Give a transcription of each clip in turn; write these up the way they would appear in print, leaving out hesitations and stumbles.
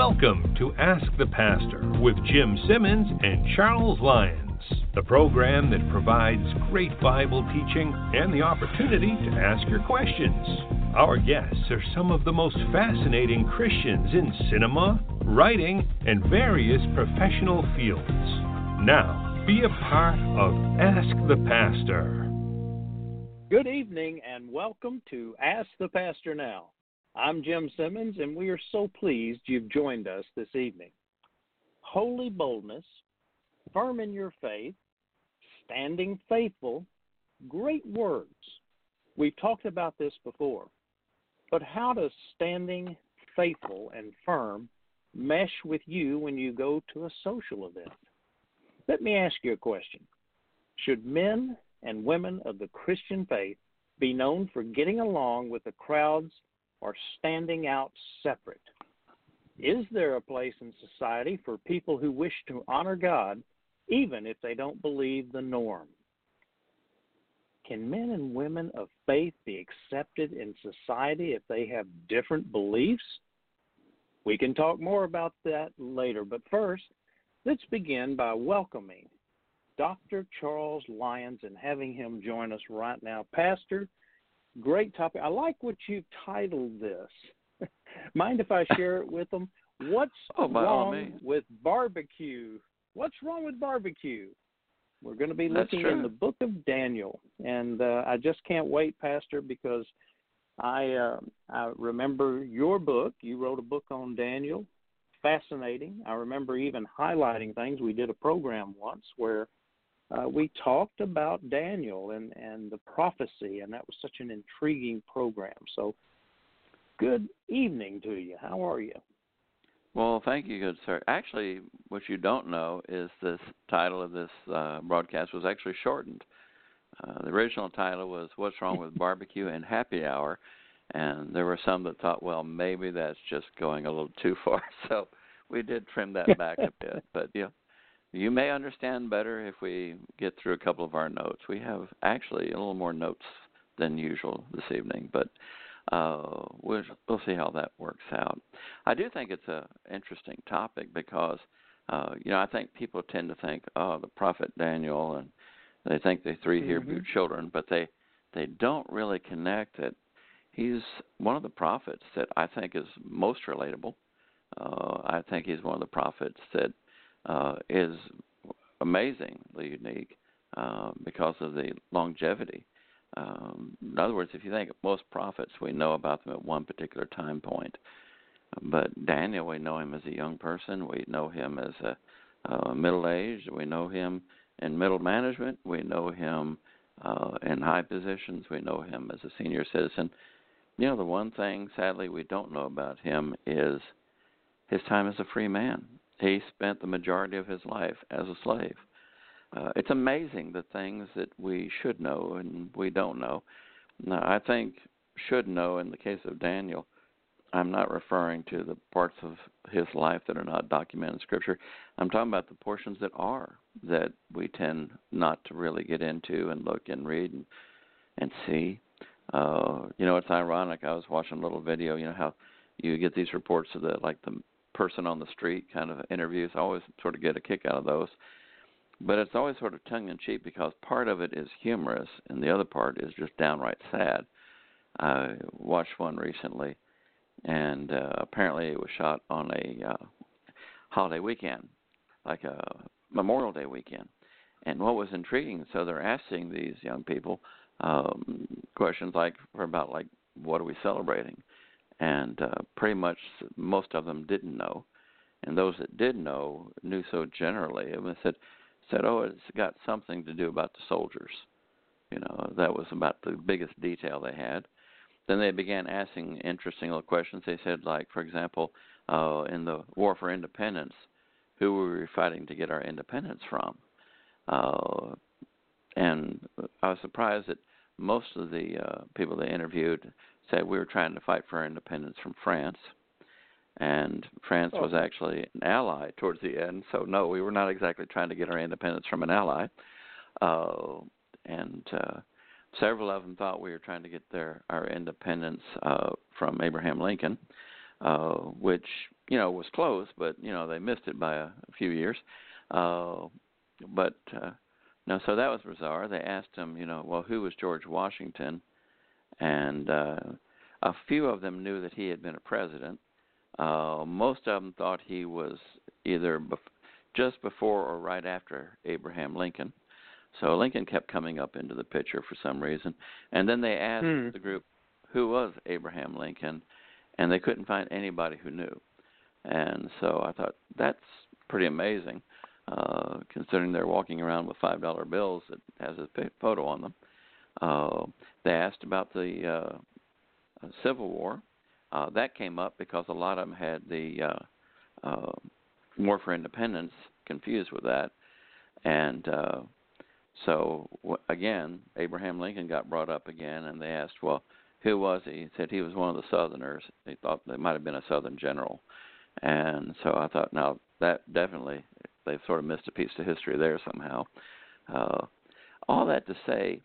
Welcome to Ask the Pastor with Jim Simmons and Charles Lyons, the program that provides great Bible teaching and the opportunity to ask your questions. Our guests are some of the most fascinating Christians in cinema, writing, and various professional fields. Now, be a part of Ask the Pastor. Good evening and welcome to Ask the Pastor Now. I'm Jim Simmons, and we are so pleased you've joined us this evening. Holy boldness, firm in your faith, standing faithful, great words. We've talked about this before, but how does standing faithful and firm mesh with you when you go to a social event? Let me ask you a question. Should men and women of the Christian faith be known for getting along with the crowds or standing out separate? Is there a place in society for people who wish to honor God even if they don't believe the norm? Can men and women of faith be accepted in society if they have different beliefs? We can talk more about that later, but first, let's begin by welcoming Dr. Charles Lyons and having him join us right now. Pastor, great topic. I like what you've titled this. Mind if I share it with them? What's wrong with barbecue? What's wrong with barbecue? We're going to be looking in the book of Daniel, and I just can't wait, Pastor, because I remember your book. You wrote a book on Daniel. Fascinating. I remember even highlighting things. We did a program once where we talked about Daniel and the prophecy, and that was such an intriguing program. So, good evening to you. How are you? Well, thank you, good sir. Actually, what you don't know is this title of this broadcast was actually shortened. The original title was What's Wrong with Barbecue and Happy Hour, and there were some that thought, well, maybe that's just going a little too far. So we did trim that back a bit. But, yeah. You may understand better if we get through a couple of our notes. We have actually a little more notes than usual this evening, but we'll see how that works out. I do think it's an interesting topic because, I think people tend to think, the prophet Daniel, and they think the three Hebrew children, but they don't really connect that he's one of the prophets that I think is most relatable. I think he's one of the prophets that is amazingly unique because of the longevity. In other words, if you think of most prophets, we know about them at one particular time point. But Daniel, we know him as a young person. We know him as a middle-aged. We know him in middle management. We know him in high positions. We know him as a senior citizen. The one thing, sadly, we don't know about him is his time as a free man. He spent the majority of his life as a slave. It's amazing the things that we should know and we don't know. Now, I think should know in the case of Daniel, I'm not referring to the parts of his life that are not documented in Scripture. I'm talking about the portions that are, that we tend not to really get into and look and read and see. It's ironic. I was watching a little video, how you get these reports of the person on the street kind of interviews. I always sort of get a kick out of those. But it's always sort of tongue-in-cheek because part of it is humorous and the other part is just downright sad. I watched one recently, and apparently it was shot on a holiday weekend, like a Memorial Day weekend. And what was intriguing, so they're asking these young people questions about what are we celebrating? And pretty much most of them didn't know. And those that did know knew so generally. And they said, it's got something to do about the soldiers. That was about the biggest detail they had. Then they began asking interesting little questions. They said, for example, in the War for Independence, who were we fighting to get our independence from? And I was surprised that most of the people they interviewed said we were trying to fight for our independence from France. And France was actually an ally towards the end. So, no, we were not exactly trying to get our independence from an ally. And several of them thought we were trying to get our independence from Abraham Lincoln, which was close, but they missed it by a few years. But no, so that was bizarre. They asked him, well, who was George Washington? And a few of them knew that he had been a president. Most of them thought he was either just before or right after Abraham Lincoln. So Lincoln kept coming up into the picture for some reason. And then they asked the group, who was Abraham Lincoln? And they couldn't find anybody who knew. And so I thought, that's pretty amazing, considering they're walking around with $5 bills that has his photo on them. They asked about the Civil War. That came up because a lot of them had the War for Independence confused with that. And so, again, Abraham Lincoln got brought up again, and they asked, well, who was he? He said he was one of the Southerners. They thought they might have been a Southern general. And so I thought, now, that definitely, they've sort of missed a piece of history there somehow. All that to say,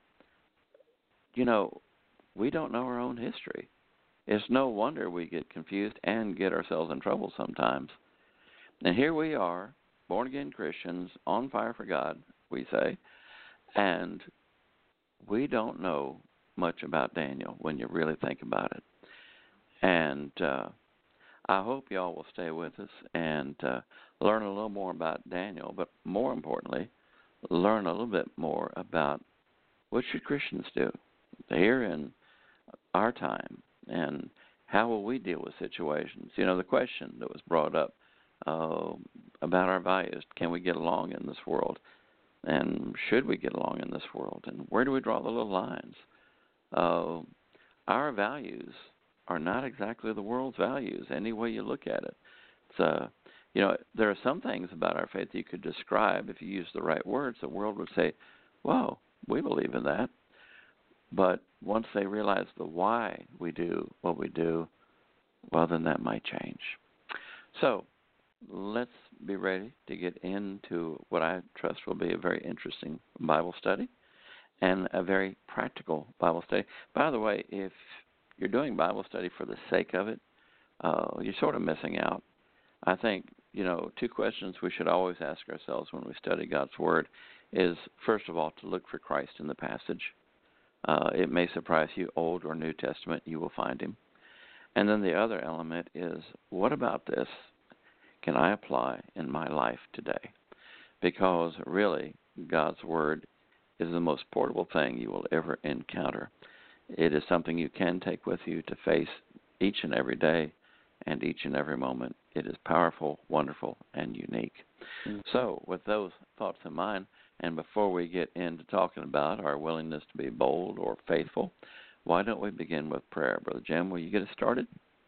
we don't know our own history. It's no wonder we get confused and get ourselves in trouble sometimes. And here we are, born-again Christians, on fire for God, we say, and we don't know much about Daniel when you really think about it. And I hope y'all will stay with us and learn a little more about Daniel, but more importantly, learn a little bit more about what should Christians do here in our time, and how will we deal with situations. The question that was brought up about our values, can we get along in this world? And should we get along in this world? And where do we draw the little lines? Our values are not exactly the world's values, any way you look at it. It's, there are some things about our faith you could describe if you use the right words. The world would say, well, we believe in that. But once they realize the why we do what we do, well, then that might change. So let's be ready to get into what I trust will be a very interesting Bible study and a very practical Bible study. By the way, if you're doing Bible study for the sake of it, you're sort of missing out. I think, two questions we should always ask ourselves when we study God's Word is, first of all, to look for Christ in the passage. It may surprise you, Old or New Testament, you will find him. And then the other element is, what about this can I apply in my life today? Because really, God's Word is the most portable thing you will ever encounter. It is something you can take with you to face each and every day and each and every moment. It is powerful, wonderful, and unique. Mm-hmm. So with those thoughts in mind, and before we get into talking about our willingness to be bold or faithful, why don't we begin with prayer? Brother Jim, will you get us started?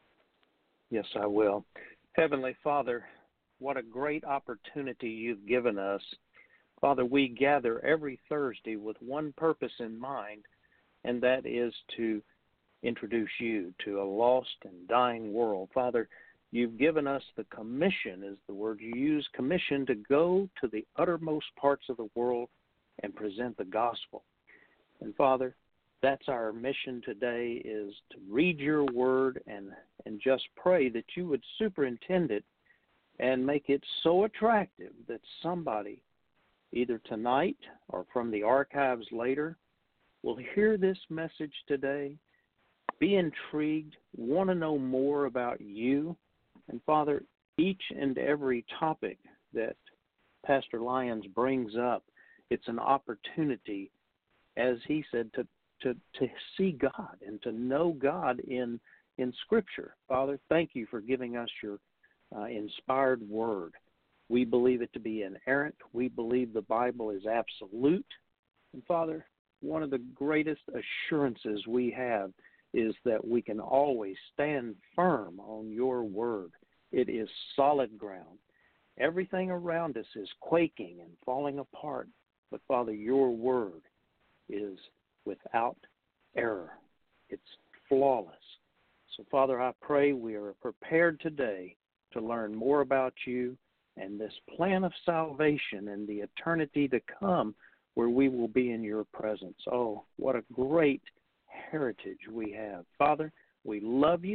Yes, I will. Heavenly Father, what a great opportunity you've given us. Father, we gather every Thursday with one purpose in mind, and that is to introduce you to a lost and dying world. Father, you've given us the commission, is the word you use, commission, to go to the uttermost parts of the world and present the gospel. And Father, that's our mission today, is to read your word and just pray that you would superintend it and make it so attractive that somebody, either tonight or from the archives later, will hear this message today, be intrigued, want to know more about you. And Father, each and every topic that Pastor Lyons brings up, it's an opportunity, as he said, to see God and to know God in Scripture. Father, thank you for giving us your inspired word. We believe it to be inerrant. We believe the Bible is absolute. And Father, one of the greatest assurances we have is that we can always stand firm on your word. It is solid ground. Everything around us is quaking and falling apart. But Father, your word is without error. It's flawless. So Father, I pray we are prepared today to learn more about you and this plan of salvation and the eternity to come where we will be in your presence. Oh, what a great heritage we have. Father, we love you.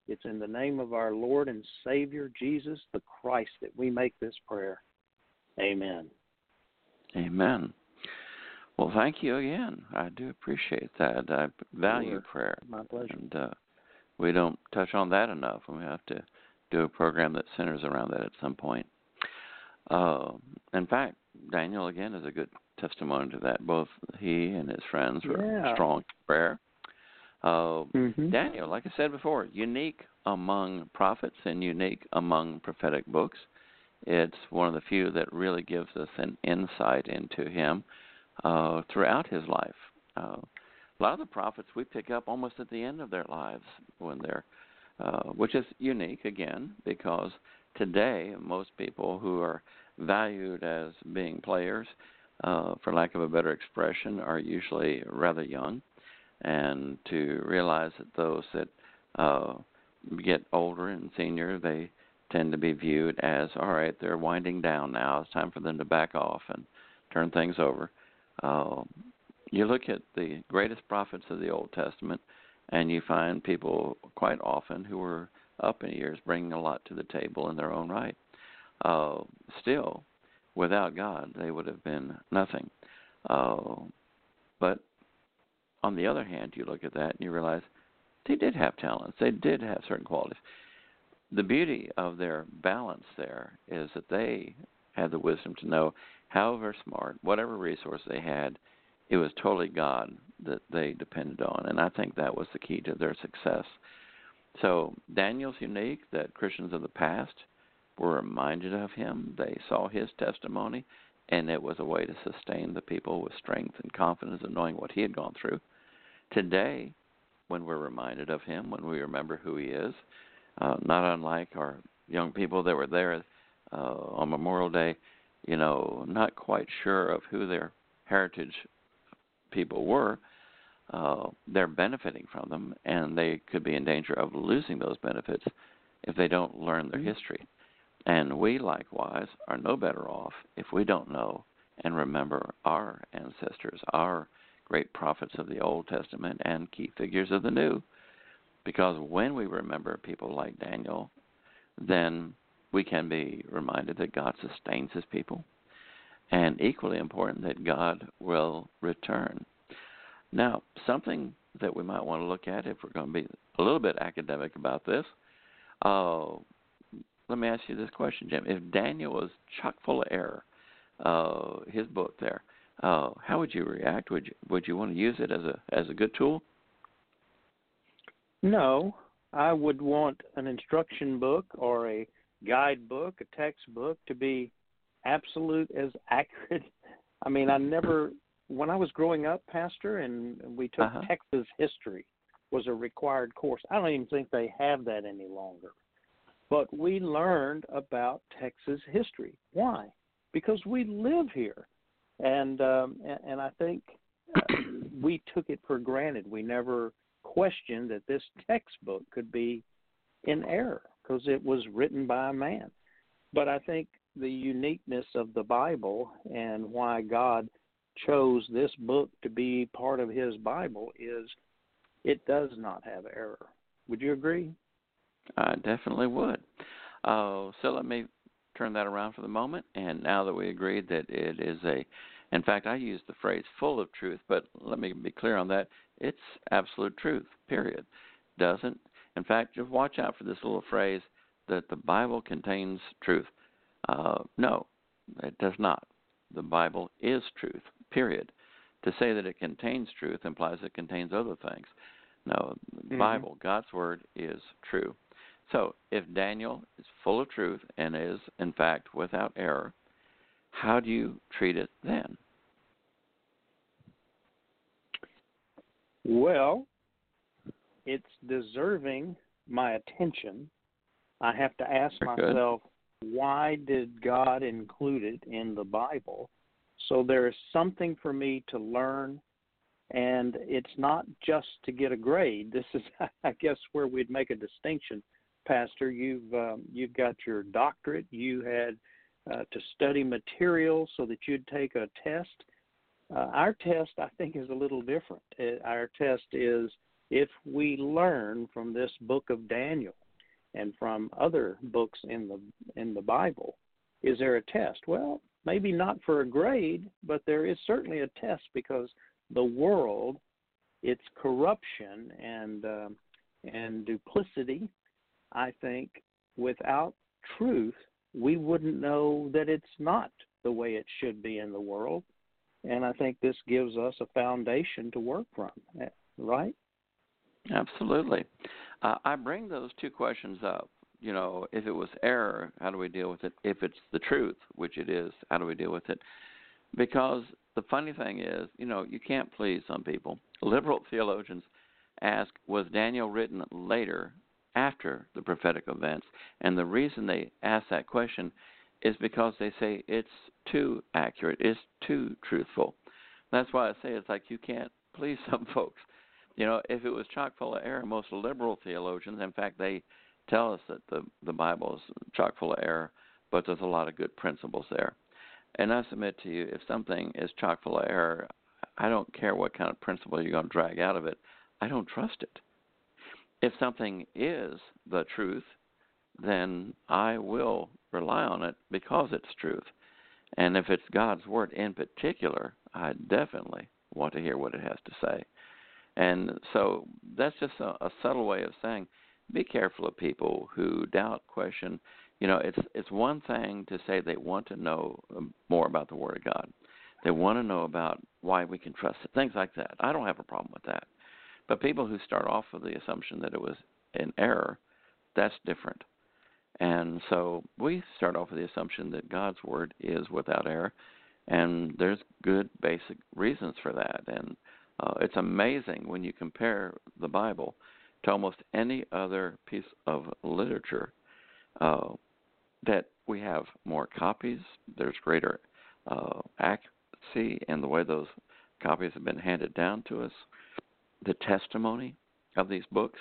It's in the name of our Lord and Savior, Jesus the Christ, that we make this prayer. Amen. Amen. Well, thank you again. I do appreciate that. I value prayer. My pleasure. And we don't touch on that enough, and we have to do a program that centers around that at some point. In fact, Daniel, again, is a good testimony to that. Both he and his friends were strong in prayer. Daniel, like I said before, unique among prophets and unique among prophetic books. It's one of the few that really gives us an insight into him throughout his life. A lot of the prophets we pick up almost at the end of their lives when they're, which is unique, again, because today most people who are valued as being players, for lack of a better expression, are usually rather young. And to realize that those that get older and senior, they tend to be viewed as, all right, they're winding down now. It's time for them to back off and turn things over. You look at the greatest prophets of the Old Testament, and you find people quite often who were up in years bringing a lot to the table in their own right. Still, without God, they would have been nothing. But on the other hand, you look at that and you realize they did have talents. They did have certain qualities. The beauty of their balance there is that they had the wisdom to know, however smart, whatever resource they had, it was totally God that they depended on. And I think that was the key to their success. So Daniel's unique, that Christians of the past were reminded of him. They saw his testimony, and it was a way to sustain the people with strength and confidence of knowing what he had gone through. Today, when we're reminded of him, when we remember who he is, not unlike our young people that were there on Memorial Day, not quite sure of who their heritage people were, they're benefiting from them, and they could be in danger of losing those benefits if they don't learn their history. And we, likewise, are no better off if we don't know and remember our ancestors, our great prophets of the Old Testament and key figures of the New. Because when we remember people like Daniel, then we can be reminded that God sustains his people, and equally important, that God will return. Now, something that we might want to look at, if we're going to be a little bit academic about this, let me ask you this question, Jim. If Daniel was chock full of error, his book there, how would you react? Would you want to use it as a good tool? No, I would want an instruction book or a guidebook, a textbook, to be absolute as accurate. I mean, when I was growing up, Pastor, and we took Texas history, was a required course. I don't even think they have that any longer. But we learned about Texas history. Why? Because we live here. And I think we took it for granted. We never questioned that this textbook could be in error because it was written by a man. But I think the uniqueness of the Bible and why God chose this book to be part of his Bible is it does not have error. Would you agree? I definitely would. So let me turn that around for the moment. And now that we agreed that it is in fact, I use the phrase full of truth, but let me be clear on that. It's absolute truth, period. In fact, just watch out for this little phrase that the Bible contains truth. No, it does not. The Bible is truth, period. To say that it contains truth implies it contains other things. No, the Bible, God's Word, is true. So if Daniel is full of truth and is, in fact, without error, how do you treat it then? Well, it's deserving my attention. I have to ask myself, why did God include it in the Bible? So there is something for me to learn, and it's not just to get a grade. This is, I guess, where we'd make a distinction. Pastor, you've got your doctorate. You had to study material so that you'd take a test. Our test, I think, is a little different. Our test is if we learn from this book of Daniel and from other books in the Bible, is there a test? Well, maybe not for a grade, but there is certainly a test, because the world, its corruption and duplicity, I think, without truth, we wouldn't know that it's not the way it should be in the world. And I think this gives us a foundation to work from, right? Absolutely. I bring those two questions up. You know, if it was error, how do we deal with it? If it's the truth, which it is, how do we deal with it? Because the funny thing is, you know, you can't please some people. Liberal theologians ask, was Daniel written later, after the prophetic events? And the reason they ask that question is because they say it's too accurate, it's too truthful. That's why I say it's like you can't please some folks. You know, if it was chock full of error, most liberal theologians, in fact, they tell us that the Bible is chock full of error, but there's a lot of good principles there. And I submit to you, if something is chock full of error, I don't care what kind of principle you're going to drag out of it. I don't trust it. If something is the truth, then I will rely on it because it's truth. And if it's God's word in particular, I definitely want to hear what it has to say. And so that's just a subtle way of saying, be careful of people who doubt, question. You know, it's one thing to say they want to know more about the Word of God. They want to know about why we can trust it, things like that. I don't have a problem with that. But people who start off with the assumption that it was an error, that's different. And so we start off with the assumption that God's Word is without error, and there's good basic reasons for that. And it's amazing when you compare the Bible to almost any other piece of literature that we have more copies. There's greater accuracy in the way those copies have been handed down to us. The testimony of these books,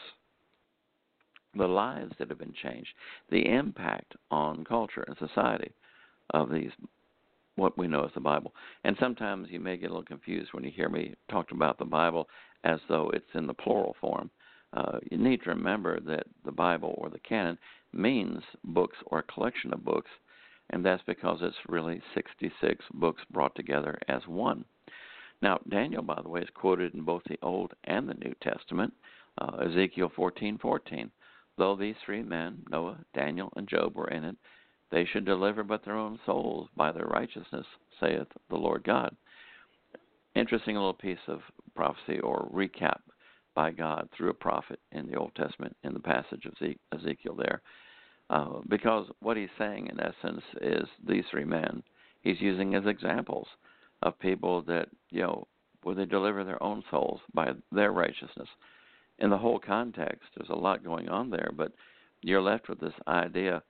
the lives that have been changed, the impact on culture and society of these, what we know as the Bible. And sometimes you may get a little confused when you hear me talk about the Bible as though it's in the plural form. You need to remember that the Bible, or the canon, means books or a collection of books, and that's because it's really 66 books brought together as one. Now, Daniel, by the way, is quoted in both the Old and the New Testament. Ezekiel 14:14. Though these three men, Noah, Daniel, and Job, were in it, they should deliver but their own souls by their righteousness, saith the Lord God. Interesting little piece of prophecy or recap by God through a prophet in the Old Testament in the passage of Ezekiel there. Because what he's saying, in essence, is these three men he's using as examples of people that, you know, where they deliver their own souls by their righteousness. In the whole context, there's a lot going on there, but you're left with this idea,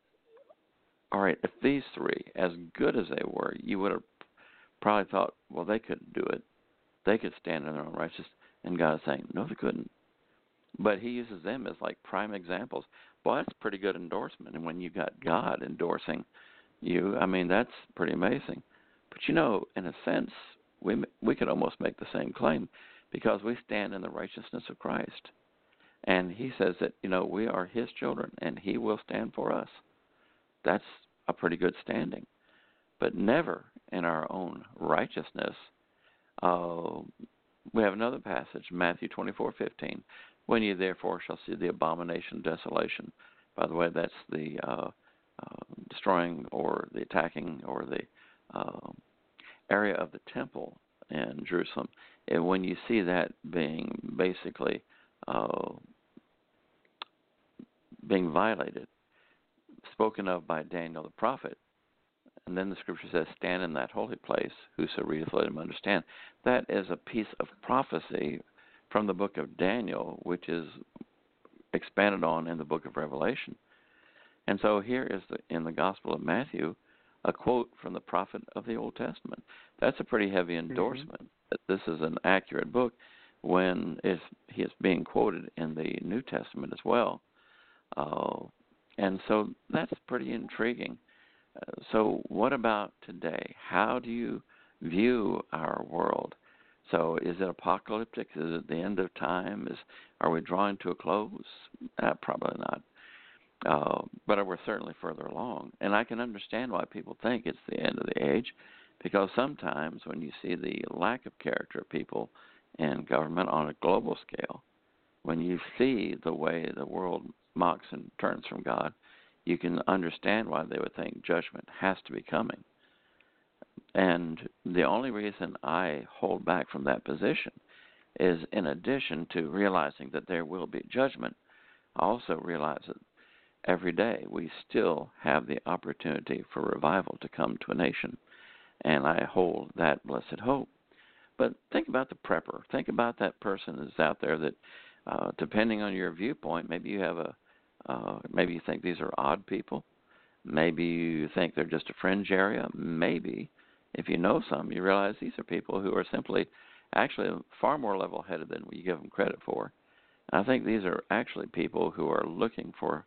all right, if these three, as good as they were, you would have probably thought, well, they couldn't do it. They could stand in their own righteousness. And God is saying, no, they couldn't. But he uses them as like prime examples. Well, that's a pretty good endorsement. And when you got God endorsing you, I mean, that's pretty amazing. But, you know, in a sense, we could almost make the same claim because we stand in the righteousness of Christ. And he says that, you know, we are his children and he will stand for us. That's a pretty good standing. But never in our own righteousness. We have another passage, Matthew 24:15. When you therefore shall see the abomination of desolation. By the way, that's the destroying or the attacking or the area of the temple in Jerusalem. And when you see that being basically being violated, spoken of by Daniel the prophet, and then the scripture says, stand in that holy place, whoso readeth, let him understand. That is a piece of prophecy from the book of Daniel, which is expanded on in the book of Revelation. And so here is, in the Gospel of Matthew, a quote from the prophet of the Old Testament. That's a pretty heavy endorsement that this is an accurate book when he is being quoted in the New Testament as well. And so that's pretty intriguing. So what about today? How do you view our world? So is it apocalyptic? Is it the end of time? Are we drawing to a close? Probably not. But we're certainly further along. And I can understand why people think it's the end of the age, because sometimes when you see the lack of character of people in government on a global scale, when you see the way the world mocks and turns from God, you can understand why they would think judgment has to be coming. And the only reason I hold back from that position is, in addition to realizing that there will be judgment, I also realize that every day we still have the opportunity for revival to come to a nation. And I hold that blessed hope. But think about the prepper. Think about that person that's out there that, depending on your viewpoint, maybe you have maybe you think these are odd people. Maybe you think they're just a fringe area. Maybe, if you know some, you realize these are people who are simply actually far more level-headed than you give them credit for. And I think these are actually people who are looking for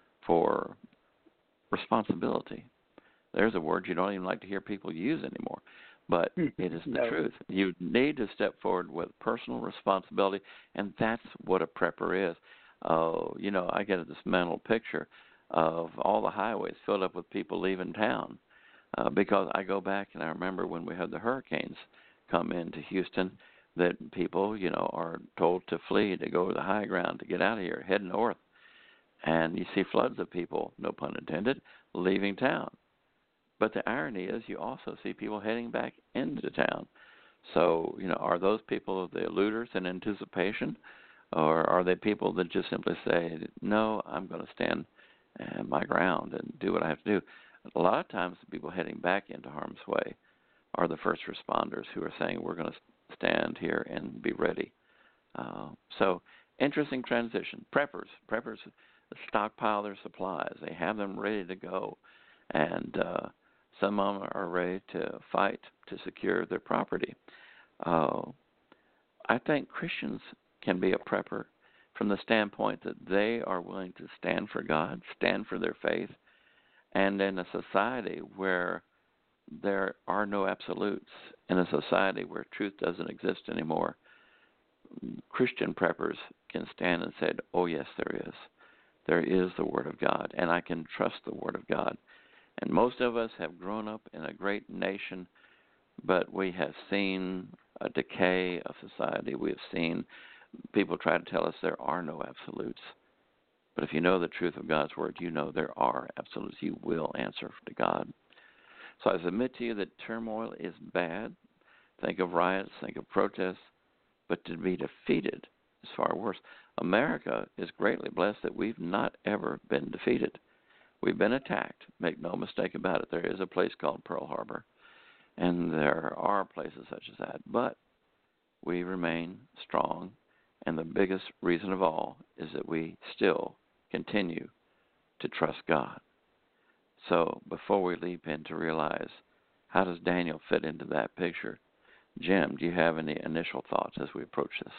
responsibility. There's a word you don't even like to hear people use anymore, but it is the truth. You need to step forward with personal responsibility, and that's what a prepper is. I get this mental picture of all the highways filled up with people leaving town, because I go back and I remember when we had the hurricanes come into Houston, that people, are told to flee, to go to the high ground, to get out of here, head north. And you see floods of people, no pun intended, leaving town. But the irony is you also see people heading back into town. So, are those people the looters in anticipation? Or are they people that just simply say, no, I'm going to stand my ground and do what I have to do? A lot of times the people heading back into harm's way are the first responders who are saying, we're going to stand here and be ready. So interesting transition. Preppers stockpile their supplies. They have them ready to go. And some of them are ready to fight to secure their property. I think Christians can be a prepper from the standpoint that they are willing to stand for God, stand for their faith, and in a society where there are no absolutes, in a society where truth doesn't exist anymore, Christian preppers can stand and say, oh, yes, there is. There is the Word of God, and I can trust the Word of God. And most of us have grown up in a great nation, but we have seen a decay of society. We have seen people try to tell us there are no absolutes. But if you know the truth of God's Word, you know there are absolutes. You will answer to God. So I submit to you that turmoil is bad. Think of riots, think of protests, but to be defeated is far worse. America is greatly blessed that we've not ever been defeated. We've been attacked. Make no mistake about it. There is a place called Pearl Harbor, and there are places such as that. But we remain strong, and the biggest reason of all is that we still continue to trust God. So before we leap in to realize, how does Daniel fit into that picture? Jim, do you have any initial thoughts as we approach this?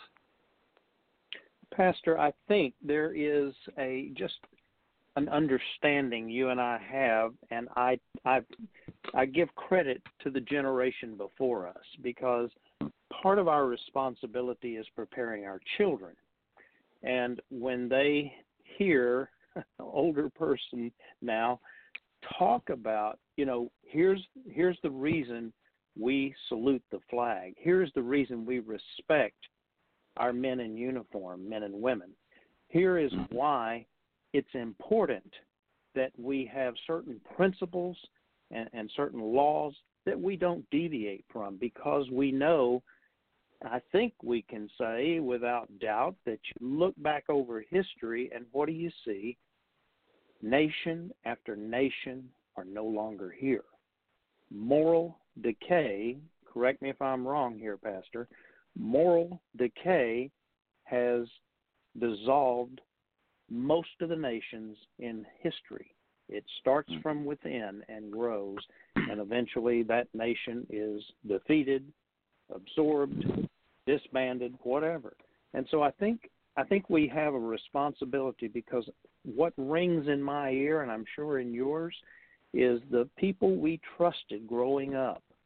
Pastor, I think there is just an understanding you and I have, and I give credit to the generation before us, because part of our responsibility is preparing our children. And when they hear an older person now talk about, here's the reason we salute the flag. Here's the reason we respect our men in uniform, men and women. Here is why it's important that we have certain principles and certain laws that we don't deviate from, because we know, I think we can say without doubt, that you look back over history and what do you see? Nation after nation are no longer here. Moral decay, correct me if I'm wrong here, Pastor, moral decay has dissolved most of the nations in history. It starts from within and grows, and eventually that nation is defeated, absorbed, disbanded, whatever. And so I think we have a responsibility, because what rings in my ear, and I'm sure in yours, is the people we trusted growing up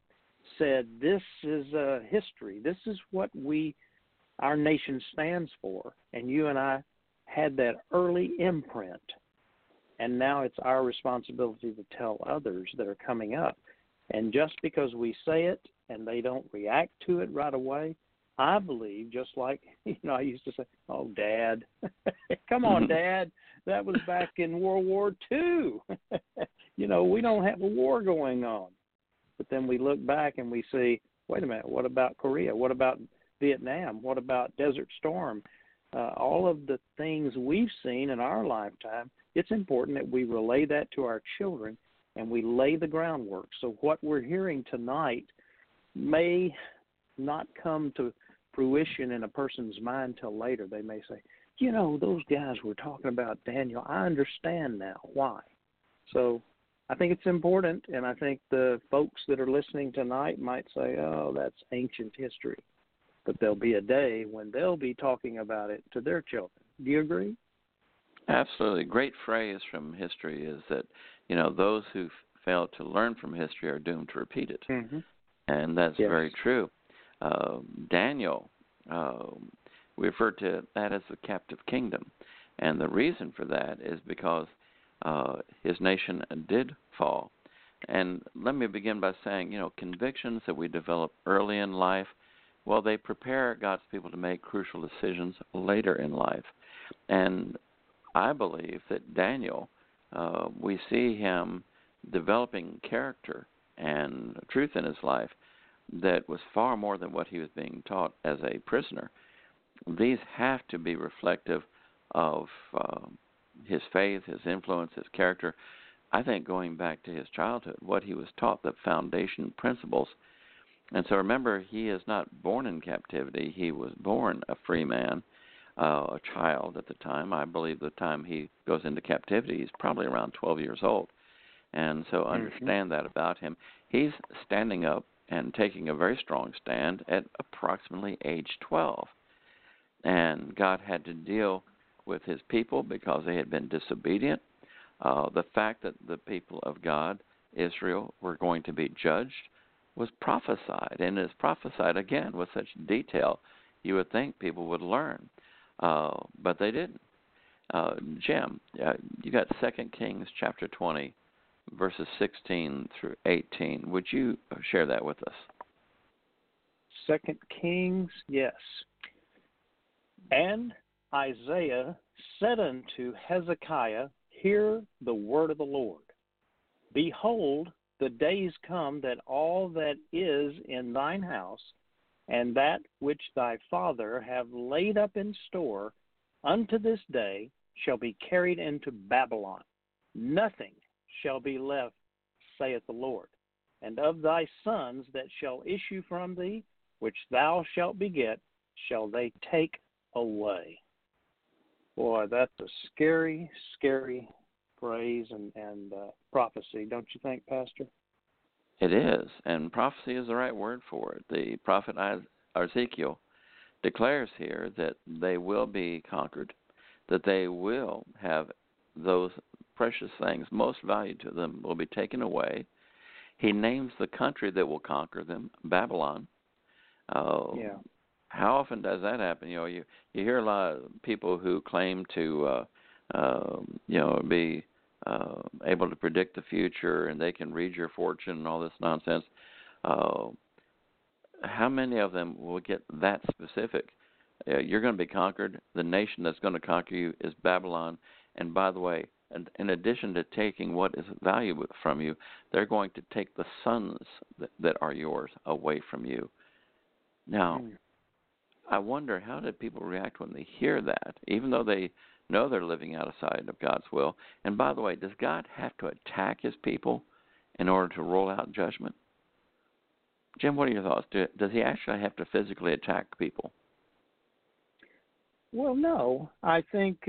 said, this is history. This is what our nation stands for. And you and I had that early imprint. And now it's our responsibility to tell others that are coming up. And just because we say it and they don't react to it right away, I believe, just like, I used to say, oh, Dad, come on, Dad, that was back in World War II. We don't have a war going on. But then we look back and we see, wait a minute, what about Korea? What about Vietnam? What about Desert Storm? All of the things we've seen in our lifetime, it's important that we relay that to our children and we lay the groundwork. So what we're hearing tonight may not come to fruition in a person's mind till later. They may say, those guys were talking about Daniel. I understand now why. So I think it's important, and I think the folks that are listening tonight might say, oh, that's ancient history. But there'll be a day when they'll be talking about it to their children. Do you agree? Absolutely. Great phrase from history is that, those who fail to learn from history are doomed to repeat it. Mm-hmm. And that's yes. very true. Daniel, we refer to that as the captive kingdom. And the reason for that is because his nation did fall. And let me begin by saying, convictions that we develop early in life, well, they prepare God's people to make crucial decisions later in life. And I believe that Daniel, we see him developing character and truth in his life that was far more than what he was being taught as a prisoner. These have to be reflective of his faith, his influence, his character. I think going back to his childhood, what he was taught, the foundation principles. And so remember, he is not born in captivity. He was born a free man, a child at the time. I believe the time he goes into captivity, he's probably around 12 years old. And so understand that about him. He's standing up and taking a very strong stand at approximately age 12. And God had to deal with his people because they had been disobedient. The fact that the people of God, Israel, were going to be judged was prophesied, and is prophesied again with such detail you would think people would learn, but they didn't. Jim, you got 2 Kings chapter 20, verses 16 through 18. Would you share that with us? 2 Kings, yes. And Isaiah said unto Hezekiah, Hear the word of the Lord. Behold, the days come that all that is in thine house, and that which thy father have laid up in store unto this day, shall be carried into Babylon. Nothing shall be left, saith the Lord. And of thy sons that shall issue from thee, which thou shalt beget, shall they take away. Boy, that's a scary, scary phrase and prophecy, don't you think, Pastor? It is, and prophecy is the right word for it. The prophet Ezekiel declares here that they will be conquered, that they will have those precious things most valued to them will be taken away. He names the country that will conquer them, Babylon. Yeah. How often does that happen? You hear a lot of people who claim to be able to predict the future and they can read your fortune and all this nonsense. How many of them will get that specific? You're going to be conquered. The nation that's going to conquer you is Babylon. And by the way, in addition to taking what is valuable from you, they're going to take the sons that are yours away from you. Now, I wonder, how did people react when they hear that, even though they know they're living outside of God's will? And by the way, does God have to attack his people in order to roll out judgment? Jim, what are your thoughts? Does he actually have to physically attack people? Well, no. I think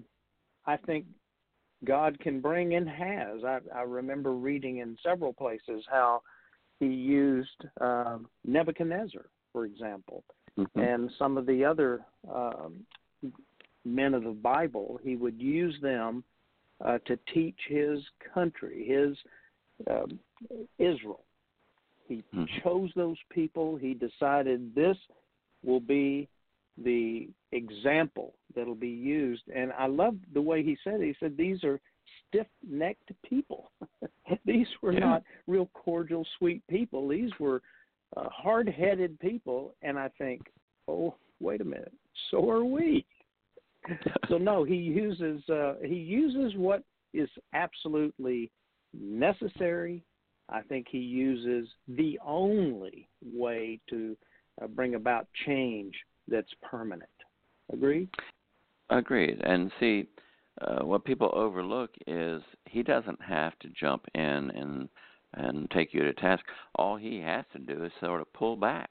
God can bring and has. I remember reading in several places how he used Nebuchadnezzar, for example, and some of the other men of the Bible. He would use them to teach his country, his Israel. He chose those people. He decided this will be the example that'll be used. And I love the way he said it. He said, these are stiff-necked people. These were not real cordial, sweet people. These were hard-headed people. And I think, oh, wait a minute, so are we. So no, he uses what is absolutely necessary. I think he uses the only way to bring about change that's permanent. Agreed? Agreed. And see, what people overlook is he doesn't have to jump in and take you to task. All he has to do is sort of pull back.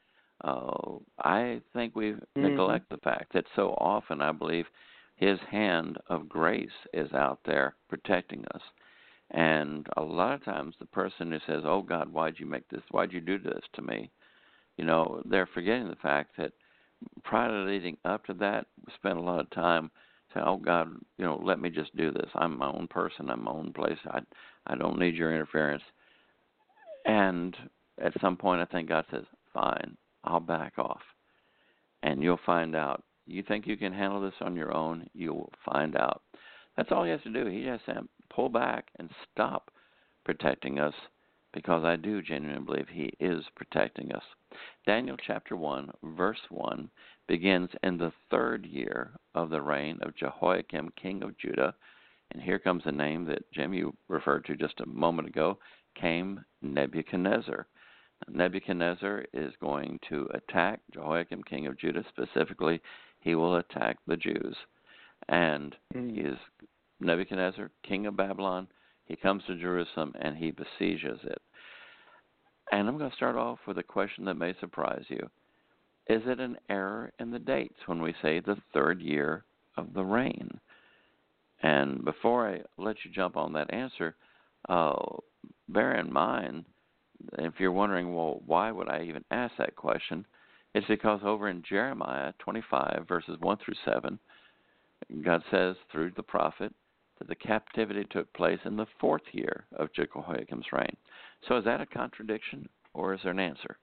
I think we neglect the fact that so often I believe his hand of grace is out there protecting us. And a lot of times the person who says, oh, God, why'd you make this? Why'd you do this to me? You know, they're forgetting the fact that prior to leading up to that, we spent a lot of time saying, oh, God, you know, let me just do this. I'm my own person. I'm my own place. I don't need your interference. And at some point, I think God says, fine, I'll back off. And you'll find out. You think you can handle this on your own, you will find out. That's all he has to do. He just has to pull back and stop protecting us, because I do genuinely believe he is protecting us. Daniel chapter 1, verse 1 begins, in the 3rd year of the reign of Jehoiakim, king of Judah. And here comes the name that, Jim, you referred to just a moment ago, came Nebuchadnezzar. Nebuchadnezzar is going to attack Jehoiakim, king of Judah. Specifically, he will attack the Jews. And he is Nebuchadnezzar, king of Babylon. He comes to Jerusalem and he besieges it. And I'm going to start off with a question that may surprise you. Is it an error in the dates when we say the 3rd year of the reign? And before I let you jump on that answer, bear in mind, if you're wondering, well, why would I even ask that question? It's because over in Jeremiah 25, verses 1 through 7, God says through the prophet that the captivity took place in the 4th year of Jehoiakim's reign. So is that a contradiction, or is there an answer?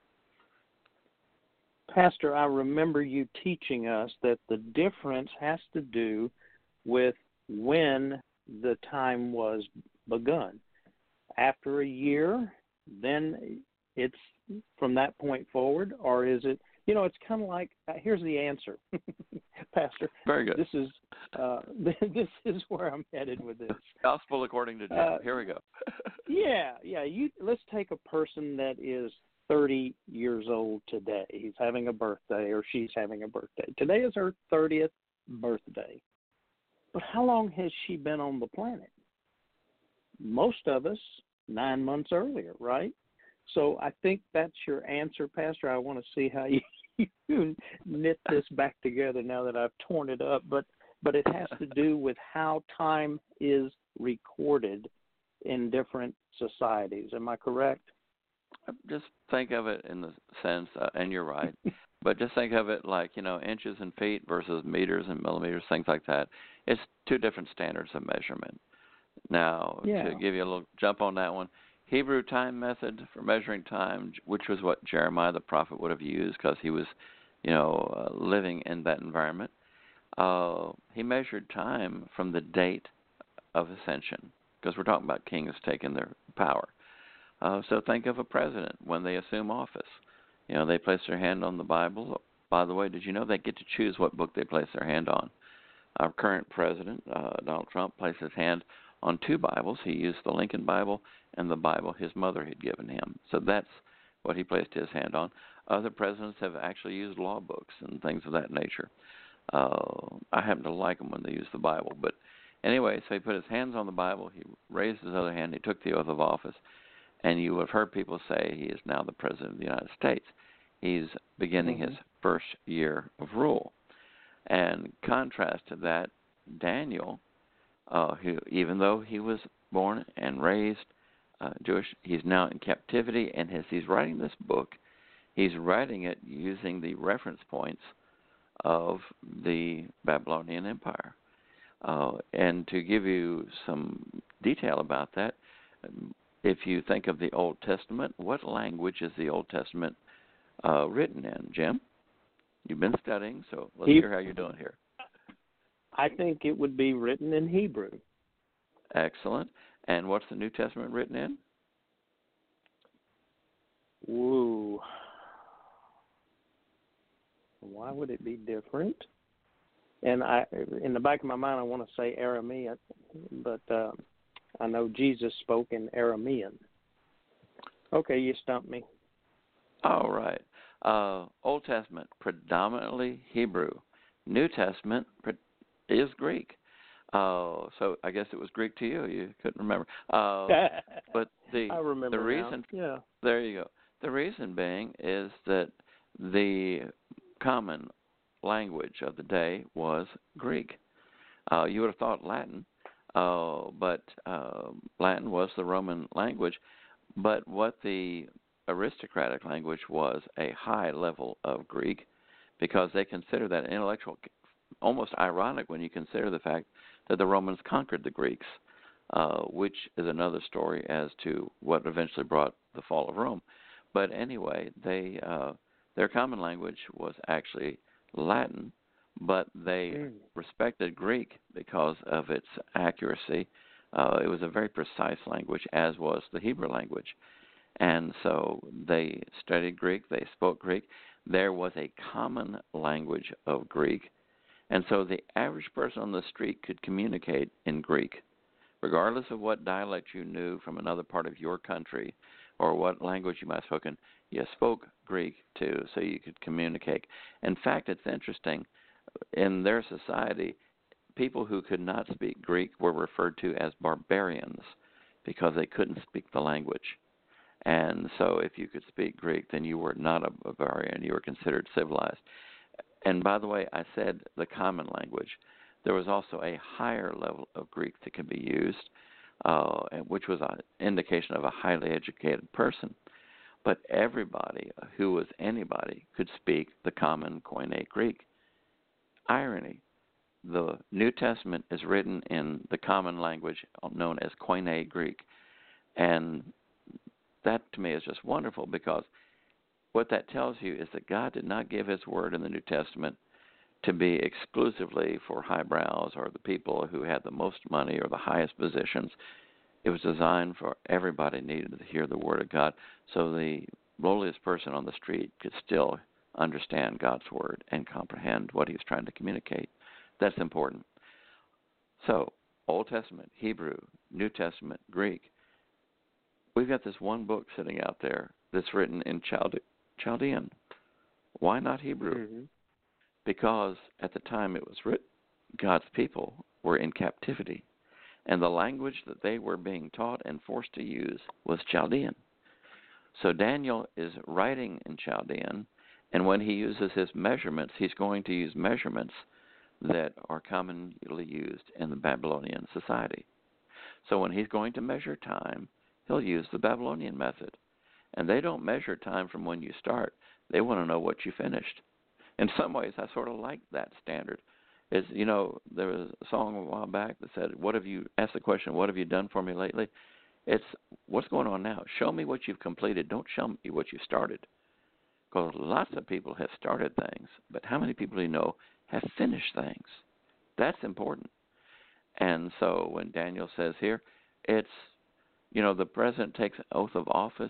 Pastor, I remember you teaching us that the difference has to do with when the time was begun. After a year, then it's from that point forward, or is it, you know, it's kind of like, here's the answer, Pastor. Very good. This is where I'm headed with this. Gospel according to Jim. Here we go. Yeah. Let's take a person that is 30 years old today. He's having a birthday, or she's having a birthday. Today is her 30th birthday. But how long has she been on the planet? Most of us 9 months earlier, right? So I think that's your answer, Pastor. I want to see how you knit this back together now that I've torn it up. But it has to do with how time is recorded in different societies. Am I correct? Just think of it in the sense, and you're right, but just think of it like, you know, inches and feet versus meters and millimeters, things like that. It's 2 different standards of measurement. Now, to give you a little jump on that one, Hebrew time method for measuring time, which was what Jeremiah the prophet would have used because he was, you know, living in that environment. He measured time from the date of ascension, because we're talking about kings taking their power. So think of a president when they assume office. You know, they place their hand on the Bible. By the way, did you know they get to choose what book they place their hand on? Our current president, Donald Trump, placed his hand on 2 Bibles. He used the Lincoln Bible and the Bible his mother had given him. So that's what he placed his hand on. Other presidents have actually used law books and things of that nature. I happen to like them when they use the Bible. But anyway, so he put his hands on the Bible. He raised his other hand. He took the oath of office. And you have heard people say he is now the President of the United States. He's beginning his 1st year of rule. And contrast to that, Daniel, who, even though he was born and raised Jewish, he's now in captivity. And as he's writing this book, he's writing it using the reference points of the Babylonian Empire. And to give you some detail about that, if you think of the Old Testament, what language is the Old Testament written in, Jim? You've been studying, so let's hear how you're doing here. I think it would be written in Hebrew. Excellent. And what's the New Testament written in? Ooh. Why would it be different? And in the back of my mind, I want to say Aramean, but I know Jesus spoke in Aramean. Okay, you stumped me. All right. Old Testament, predominantly Hebrew. New Testament is Greek. So I guess it was Greek to you. You couldn't remember. But I remember the reason, now. Yeah. There you go. The reason being is that the common language of the day was Greek. You would have thought Latin, but Latin was the Roman language. But what the aristocratic language was a high level of Greek, because they consider that intellectual, almost ironic when you consider the fact that the Romans conquered the Greeks, which is another story as to what eventually brought the fall of Rome. But anyway, their common language was actually Latin, but they respected Greek because of its accuracy. It was a very precise language, as was the Hebrew language. And so they studied Greek, they spoke Greek. There was a common language of Greek. And so the average person on the street could communicate in Greek, regardless of what dialect you knew from another part of your country or what language you might have spoken. You spoke Greek, too, so you could communicate. In fact, it's interesting. In their society, people who could not speak Greek were referred to as barbarians because they couldn't speak the language. And so if you could speak Greek, then you were not a barbarian. You were considered civilized. And by the way, I said the common language. There was also a higher level of Greek that could be used, which was an indication of a highly educated person. But everybody who was anybody could speak the common Koine Greek. Irony. The New Testament is written in the common language known as Koine Greek. And that to me is just wonderful, because what that tells you is that God did not give his word in the New Testament to be exclusively for highbrows or the people who had the most money or the highest positions. It was designed for everybody needed to hear the word of God, so the lowliest person on the street could still understand God's word and comprehend what he was trying to communicate. That's important. So, Old Testament, Hebrew, New Testament, Greek. We've got this one book sitting out there that's written in Chaldean. Why not Hebrew? Mm-hmm. Because at the time it was written, God's people were in captivity, and the language that they were being taught and forced to use was Chaldean. So Daniel is writing in Chaldean, and when he uses his measurements, he's going to use measurements that are commonly used in the Babylonian society. So when he's going to measure time, he'll use the Babylonian method. And they don't measure time from when you start. They want to know what you finished. In some ways, I sort of like that standard. There was a song a while back that said, ask the question, what have you done for me lately? It's, what's going on now? Show me what you've completed. Don't show me what you started. Because lots of people have started things, but how many people do you know have finished things? That's important. And so when Daniel says here, it's, the president takes an oath of office,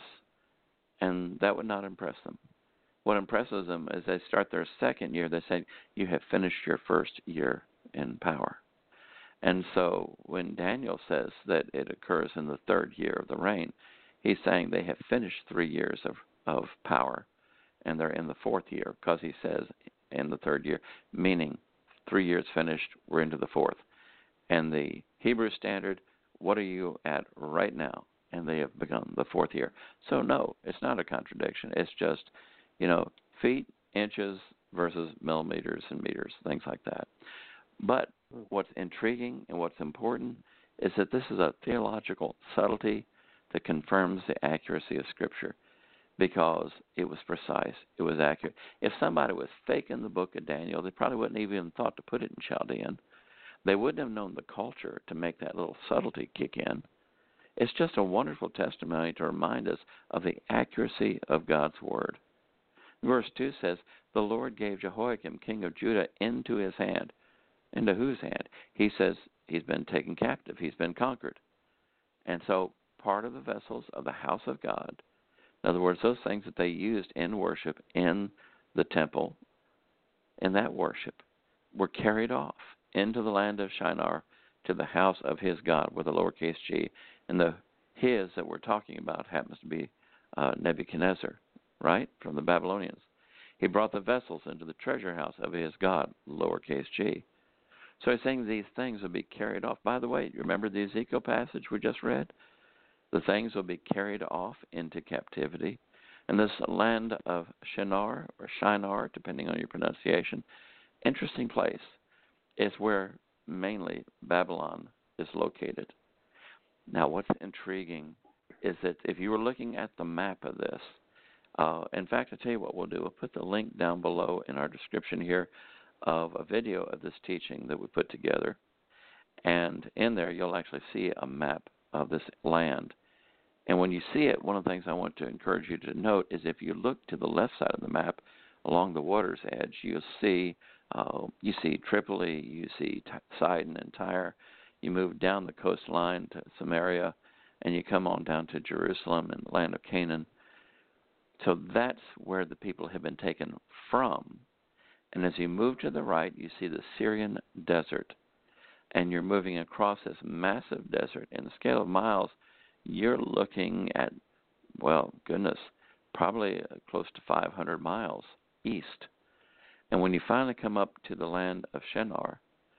and that would not impress them. What impresses them is they start their second year, they say, you have finished your first year in power. And so when Daniel says that it occurs in the third year of the reign, he's saying they have finished 3 years of power, and they're in the fourth year, because he says in the third year, meaning 3 years finished, we're into the fourth. And the Hebrew standard, what are you at right now? And they have begun the fourth year. So no, it's not a contradiction. It's just, feet, inches versus millimeters and meters, things like that. But what's intriguing and what's important is that this is a theological subtlety that confirms the accuracy of Scripture, because it was precise, it was accurate. If somebody was faking the book of Daniel, they probably wouldn't even thought to put it in Chaldean. They wouldn't have known the culture to make that little subtlety kick in. It's just a wonderful testimony to remind us of the accuracy of God's word. Verse 2 says, the Lord gave Jehoiakim, king of Judah, into his hand. Into whose hand? He says he's been taken captive. He's been conquered. And so part of the vessels of the house of God, in other words, those things that they used in worship in the temple, in that worship, were carried off into the land of Shinar to the house of his God with a lowercase g. And the his that we're talking about happens to be Nebuchadnezzar, right, from the Babylonians. He brought the vessels into the treasure house of his God, lowercase g. So he's saying these things will be carried off. By the way, you remember the Ezekiel passage we just read? The things will be carried off into captivity. And this land of Shinar, or Shinar, depending on your pronunciation, interesting place, is where mainly Babylon is located. Now, what's intriguing is that if you were looking at the map of this, in fact, I'll tell you what we'll do. We'll put the link down below in our description here of a video of this teaching that we put together. And in there, you'll actually see a map of this land. And when you see it, one of the things I want to encourage you to note is if you look to the left side of the map along the water's edge, you'll see Tripoli, you see Sidon and Tyre. You move down the coastline to Samaria, and you come on down to Jerusalem and the land of Canaan. So that's where the people have been taken from. And as you move to the right, you see the Syrian desert. And you're moving across this massive desert. In the scale of miles, you're looking at, well, goodness, probably close to 500 miles east. And when you finally come up to the land of Shinar,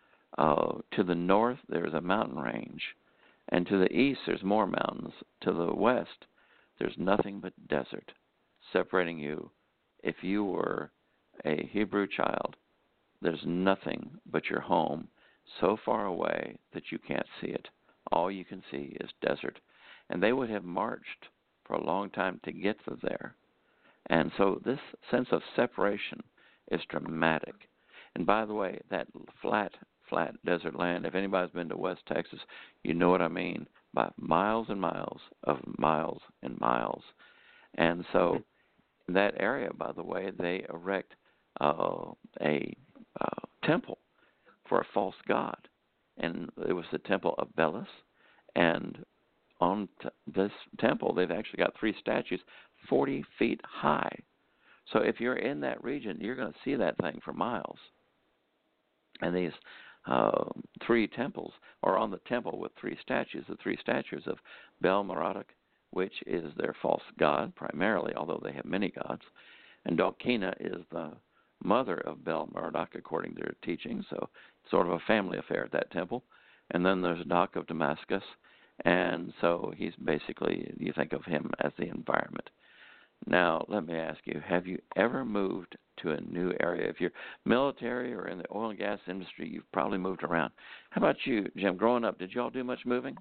to the north there's a mountain range. And to the east there's more mountains. To the west there's nothing but desert separating you. If you were a Hebrew child, there's nothing but your home so far away that you can't see it. All you can see is desert. And they would have marched for a long time to get to there. And so this sense of separation is dramatic. And by the way, that flat desert land, if anybody's been to West Texas, you know what I mean by miles and miles of miles and miles. And so in that area, by the way, they erect a temple for a false god. And it was the temple of Belus. And on this temple, they've actually got 3 statues 40 feet high. So if you're in that region, you're going to see that thing for miles. And these 3 temples are on the temple with 3 statues. The 3 statues of Bel-Merodach, which is their false god primarily, although they have many gods. And Dalkina is the mother of Bel-Merodach, according to their teaching. So it's sort of a family affair at that temple. And then there's Doc of Damascus. And so he's basically, you think of him as the environment. Now, let me ask you, have you ever moved to a new area? If you're military or in the oil and gas industry, you've probably moved around. How about you, Jim? Growing up, did you all do much moving?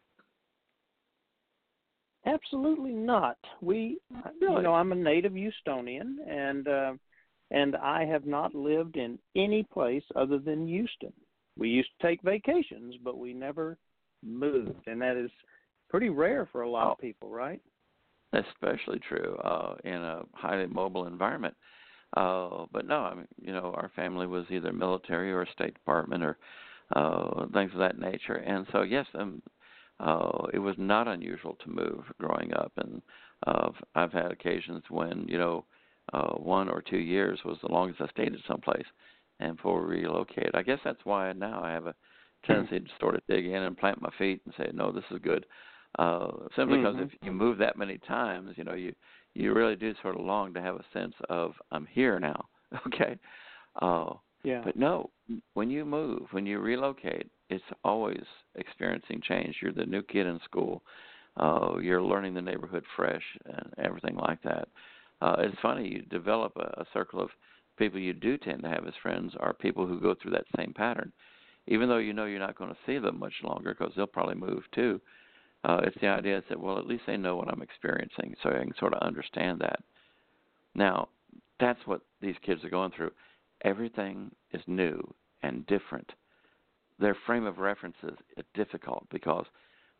Absolutely not. Really? I'm a native Houstonian, and I have not lived in any place other than Houston. We used to take vacations, but we never moved, and that is pretty rare for a lot of people, right? Especially true in a highly mobile environment. But no, I mean, our family was either military or State Department or things of that nature. And so, yes, it was not unusual to move growing up. And I've had occasions when, 1 or 2 years was the longest I stayed at someplace and before we relocated. I guess that's why now I have a tendency to sort of dig in and plant my feet and say, no, this is good. Simply because if you move that many times, you really do sort of long to have a sense of I'm here now, okay? Yeah. But no, when you move, when you relocate, it's always experiencing change. You're the new kid in school. You're learning the neighborhood fresh and everything like that. It's funny, you develop a circle of people you do tend to have as friends are people who go through that same pattern. Even though you're not going to see them much longer because they'll probably move too. It's the idea that, well, at least they know what I'm experiencing, so I can sort of understand that. Now, that's what these kids are going through. Everything is new and different. Their frame of reference is difficult because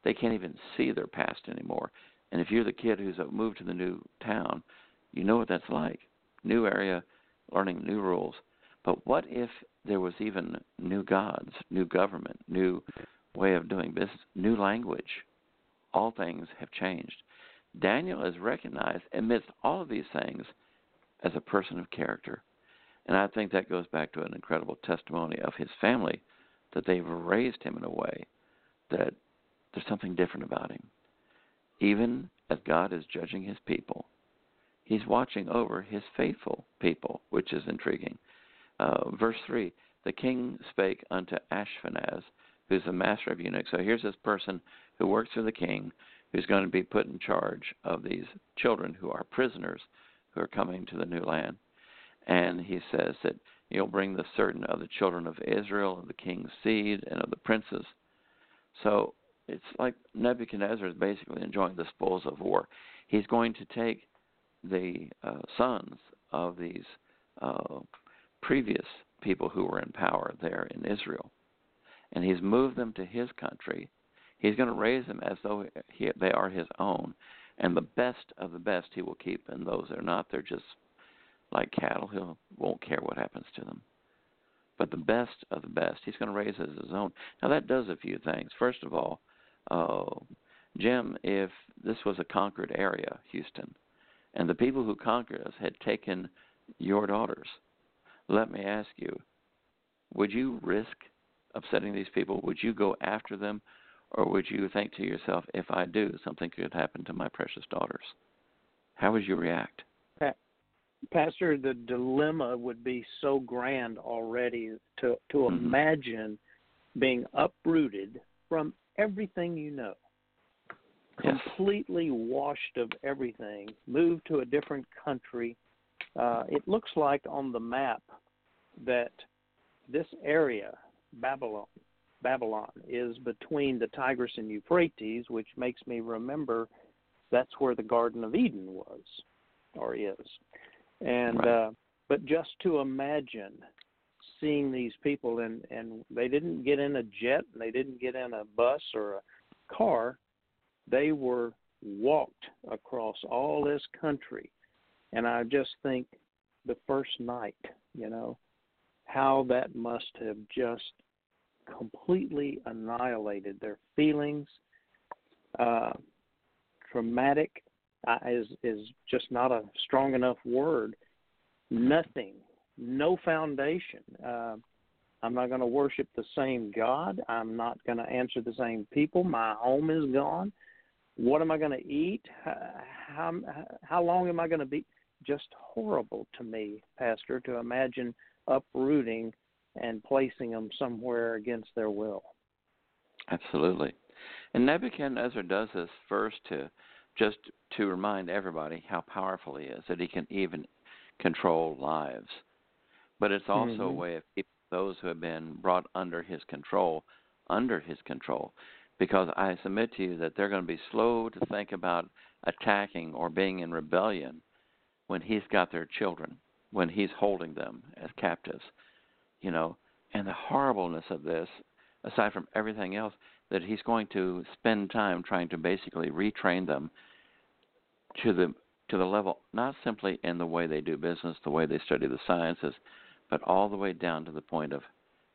They can't even see their past anymore. And if you're the kid who's moved to the new town, you know what that's like. New area, learning new rules. But what if there was even new gods, new government, new way of doing business, new language? All things have changed. Daniel is recognized amidst all of these things as a person of character. And I think that goes back to an incredible testimony of his family, that they've raised him in a way that there's something different about him. Even as God is judging his people, he's watching over his faithful people, which is intriguing. Verse 3, the king spake unto Ashpenaz, who's the master of eunuchs. So here's this person who works for the king, who's going to be put in charge of these children who are prisoners who are coming to the new land. And he says that you'll bring the certain of the children of Israel, of the king's seed, and of the princes. So it's like Nebuchadnezzar is basically enjoying the spoils of war. He's going to take the sons of these previous people who were in power there in Israel, and he's moved them to his country. He's going to raise them as though they are his own, and the best of the best he will keep, and those that are not, they're just like cattle. He won't care what happens to them. But the best of the best, he's going to raise as his own. Now that does a few things. First of all, Jim, if this was a conquered area, Houston, and the people who conquered us had taken your daughters, let me ask you, would you risk upsetting these people? Would you go after them? Or would you think to yourself, if I do, something could happen to my precious daughters? How would you react? Pastor, the dilemma would be so grand already to imagine being uprooted from everything you know, yes. completely washed of everything, moved to a different country. It looks like on the map that this area, Babylon, is between the Tigris and Euphrates, which makes me remember that's where the Garden of Eden was, or is. And right. But just to imagine seeing these people, and they didn't get in a jet, and they didn't get in a bus or a car. They were walked across all this country. And I just think the first night, how that must have just completely annihilated their feelings. Traumatic is just not a strong enough word. Nothing, no foundation. I'm not going to worship the same God. I'm not going to answer the same people. My home is gone. What am I going to eat? How long am I going to be? Just horrible to me, Pastor, to imagine uprooting and placing them somewhere against their will. Absolutely. And Nebuchadnezzar does this first to remind everybody how powerful he is, that he can even control lives. But it's also a way of keeping those who have been brought under his control, because I submit to you that they're going to be slow to think about attacking or being in rebellion when he's got their children, when he's holding them as captives. And the horribleness of this, aside from everything else, that he's going to spend time trying to basically retrain them to the level, not simply in the way they do business, the way they study the sciences, but all the way down to the point of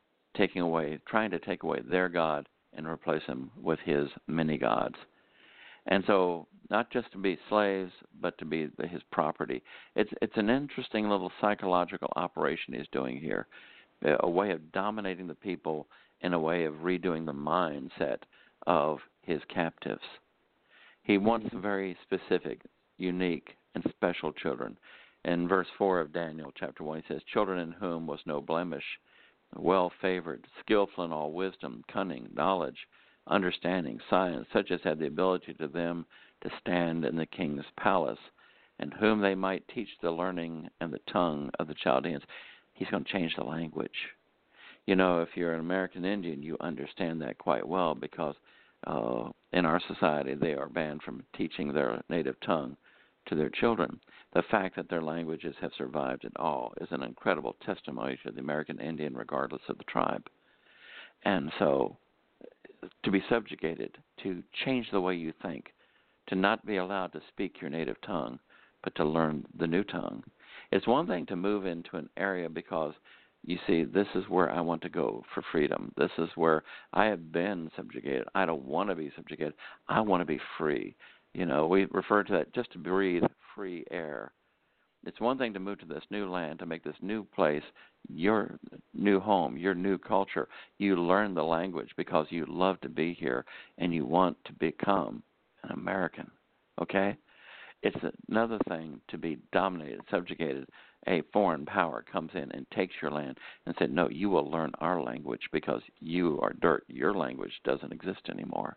trying to take away their God and replace him with his many gods. And so, not just to be slaves, but to be his property. It's an interesting little psychological operation he's doing here, a way of dominating the people in a way of redoing the mindset of his captives. He wants very specific, unique, and special children. In verse 4 of Daniel chapter 1, he says, children in whom was no blemish, well-favored, skillful in all wisdom, cunning, knowledge, understanding, science, such as had the ability to them to stand in the king's palace, and whom they might teach the learning and the tongue of the Chaldeans. He's going to change the language. If you're an American Indian, you understand that quite well, because in our society they are banned from teaching their native tongue to their children. The fact that their languages have survived at all is an incredible testimony to the American Indian, regardless of the tribe. And so to be subjugated, to change the way you think, to not be allowed to speak your native tongue, but to learn the new tongue. It's one thing to move into an area because you see, this is where I want to go for freedom. This is where I have been subjugated. I don't want to be subjugated. I want to be free. You know, we refer to that just to breathe free air. It's one thing to move to this new land, to make this new place your new home, your new culture. You learn the language because you love to be here and you want to become an American, okay? It's another thing to be dominated, subjugated. A foreign power comes in and takes your land and said, no, you will learn our language because you are dirt. Your language doesn't exist anymore.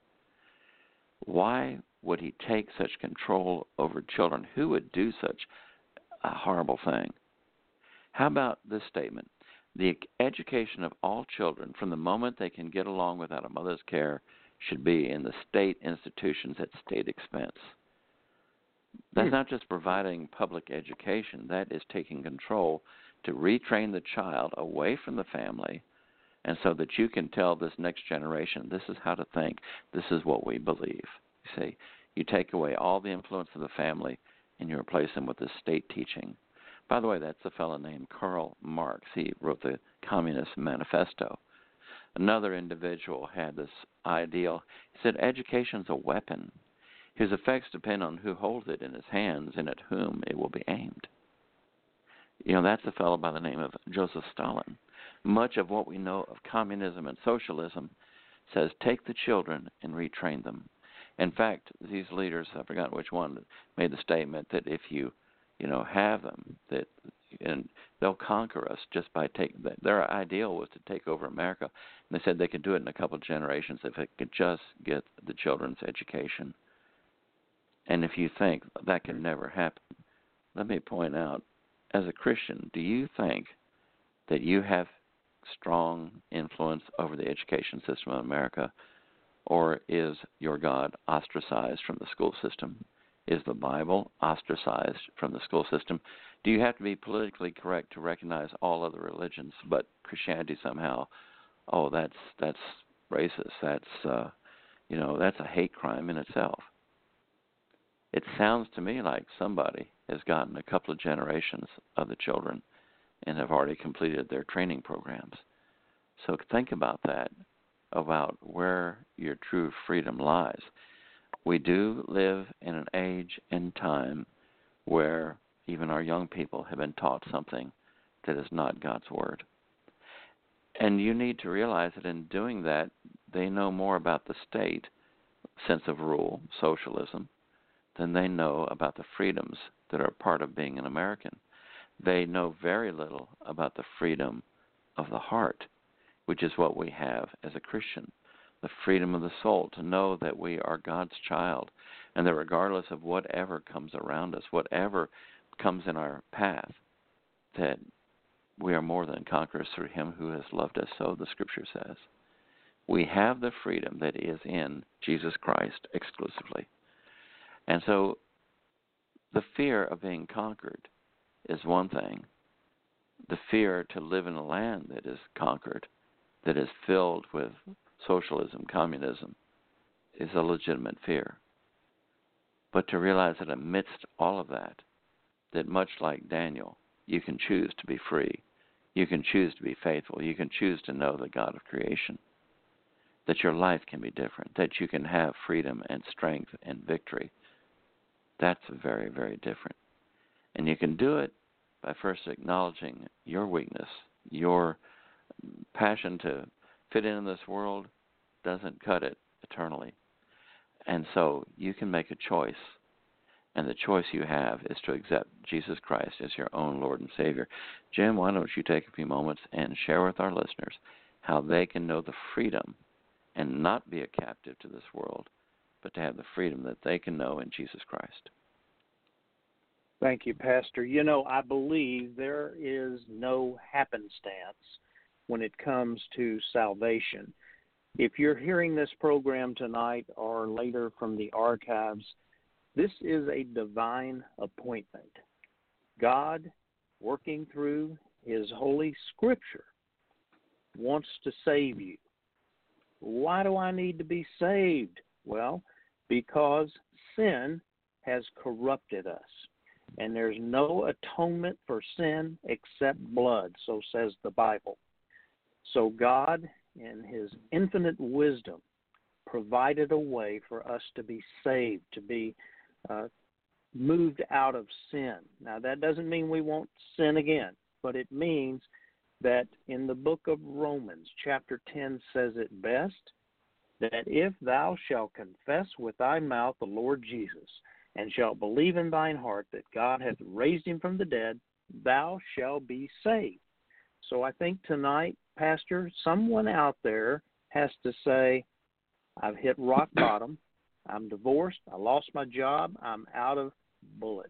Why would he take such control over children? Who would do such a horrible thing? How about this statement? The education of all children from the moment they can get along without a mother's care should be in the state institutions at state expense. That's not just providing public education. That is taking control to retrain the child away from the family, and so that you can tell this next generation, this is how to think, this is what we believe. You see, you take away all the influence of the family and you replace them with the state teaching. By the way, that's a fellow named Karl Marx. He wrote the Communist Manifesto. Another individual had this ideal. He said, education's a weapon. His effects depend on who holds it in his hands and at whom it will be aimed. You know, that's a fellow by the name of Joseph Stalin. Much of what we know of communism and socialism says take the children and retrain them. In fact, these leaders, I forgot which one, made the statement that if you have them, that and they'll conquer us just by taking. Their ideal was to take over America, and they said they could do it in a couple of generations if it could just get the children's education. And if you think that can never happen, let me point out, as a Christian, do you think that you have strong influence over the education system of America, or is your God ostracized from the school system? Is the Bible ostracized from the school system? Do you have to be politically correct to recognize all other religions, but Christianity somehow, oh, that's racist. That's that's a hate crime in itself. It sounds to me like somebody has gotten a couple of generations of the children and have already completed their training programs. So think about that, about where your true freedom lies. We do live in an age and time where even our young people have been taught something that is not God's Word. And you need to realize that in doing that, they know more about the state, sense of rule, socialism, than they know about the freedoms that are part of being an American. They know very little about the freedom of the heart, which is what we have as a Christian, the freedom of the soul, to know that we are God's child, and that regardless of whatever comes around us, whatever comes in our path, that we are more than conquerors through Him who has loved us, so the Scripture says. We have the freedom that is in Jesus Christ exclusively. And so the fear of being conquered is one thing. The fear to live in a land that is conquered, that is filled with socialism, communism, is a legitimate fear. But to realize that amidst all of that much like Daniel, you can choose to be free. You can choose to be faithful. You can choose to know the God of creation. That your life can be different. That you can have freedom and strength and victory. That's very, very different. And you can do it by first acknowledging your weakness. Your passion to fit in this world doesn't cut it eternally. And so you can make a choice. And the choice you have is to accept Jesus Christ as your own Lord and Savior. Jim, why don't you take a few moments and share with our listeners how they can know the freedom and not be a captive to this world, but to have the freedom that they can know in Jesus Christ. Thank you, Pastor. You know, I believe there is no happenstance when it comes to salvation. If you're hearing this program tonight or later from the archives, this is a divine appointment. God, working through His Holy Scripture, wants to save you. Why do I need to be saved? Well, because sin has corrupted us. And there's no atonement for sin except blood, so says the Bible. So God, in his infinite wisdom, provided a way for us to be saved, to be moved out of sin. Now, that doesn't mean we won't sin again, but it means that in the book of Romans, chapter 10 says it best, that if thou shalt confess with thy mouth the Lord Jesus, and shalt believe in thine heart that God hath raised him from the dead, thou shalt be saved. So I think tonight, Pastor, someone out there has to say, I've hit rock bottom, I'm divorced, I lost my job, I'm out of bullets.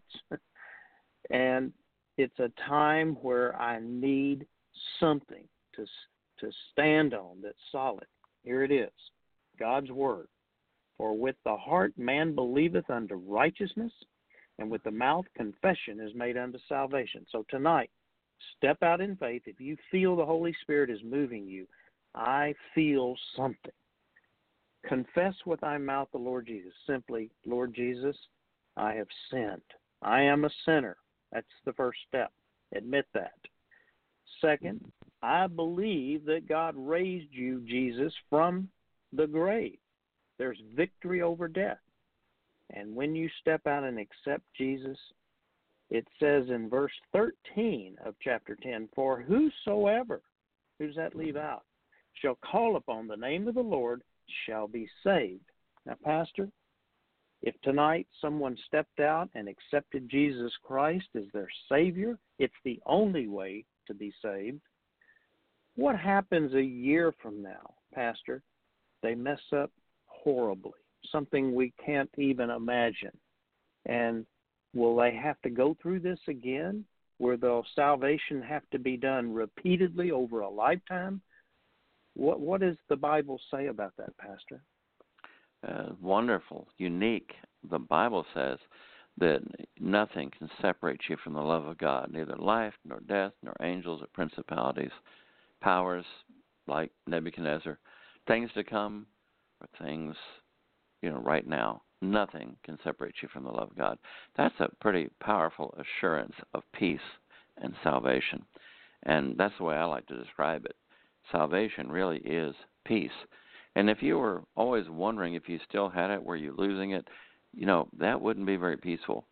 And it's a time where I need something to stand on that's solid. Here it is, God's Word. For with the heart man believeth unto righteousness, and with the mouth confession is made unto salvation. So tonight, step out in faith. If you feel the Holy Spirit is moving you, I feel something. Confess with thy mouth the Lord Jesus. Simply, Lord Jesus, I have sinned. I am a sinner. That's the first step. Admit that. Second, I believe that God raised you, Jesus, from the grave. There's victory over death. And when you step out and accept Jesus, it says in verse 13 of chapter 10, for whosoever, who does that leave out, shall call upon the name of the Lord shall be saved. Now, Pastor, if tonight someone stepped out and accepted Jesus Christ as their Savior, it's the only way to be saved. What happens a year from now, Pastor? They mess up horribly, something we can't even imagine. And will they have to go through this again? Will the salvation have to be done repeatedly over a lifetime? What does the Bible say about that, Pastor? Wonderful, unique. The Bible says that nothing can separate you from the love of God, neither life, nor death, nor angels, or principalities, powers like Nebuchadnezzar, things to come, or things, right now. Nothing can separate you from the love of God. That's a pretty powerful assurance of peace and salvation. And that's the way I like to describe it. Salvation really is peace. And if you were always wondering if you still had it, were you losing it, that wouldn't be very peaceful.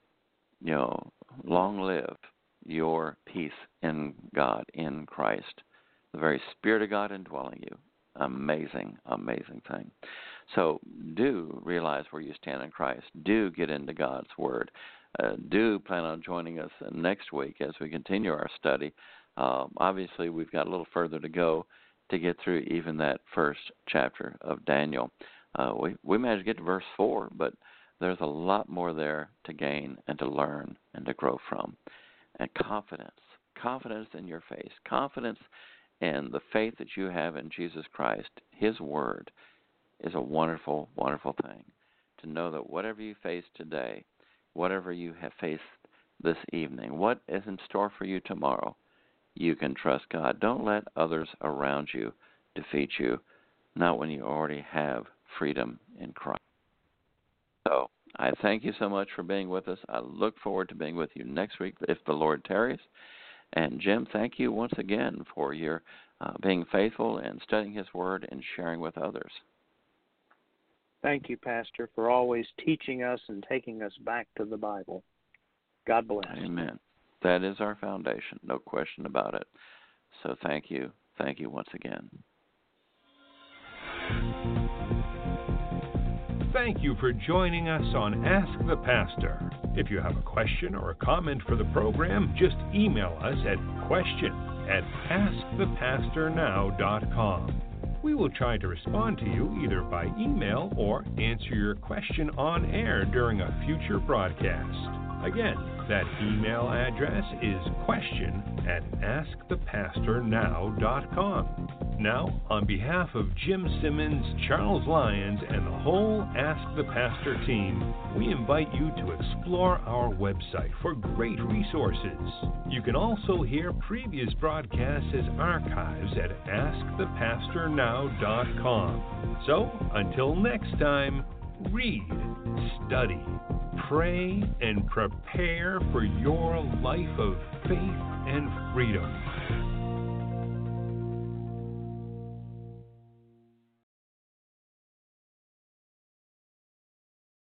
Long live your peace in God, in Christ. The very Spirit of God indwelling you. Amazing, amazing thing. So do realize where you stand in Christ. Do get into God's Word. Do plan on joining us next week as we continue our study. Obviously, we've got a little further to go to get through even that first chapter of Daniel. We managed to get to verse 4, but there's a lot more there to gain and to learn and to grow from. And confidence in your faith, confidence in the faith that you have in Jesus Christ, His Word, is a wonderful, wonderful thing. To know that whatever you face today, whatever you have faced this evening, what is in store for you tomorrow, you can trust God. Don't let others around you defeat you, not when you already have freedom in Christ. So I thank you so much for being with us. I look forward to being with you next week if the Lord tarries. And Jim, thank you once again for your being faithful and studying His Word and sharing with others. Thank you, Pastor, for always teaching us and taking us back to the Bible. God bless. Amen. That is our foundation, no question about it. So thank you. Thank you once again. Thank you for joining us on Ask the Pastor. If you have a question or a comment for the program, just email us at question@askthepastornow.com. We will try to respond to you either by email or answer your question on air during a future broadcast. Again, that email address is question@askthepastornow.com. Now, on behalf of Jim Simmons, Charles Lyons, and the whole Ask the Pastor team, we invite you to explore our website for great resources. You can also hear previous broadcasts as archives at AskThePastorNow.com. So, until next time, read, study, pray, and prepare for your life of faith and freedom.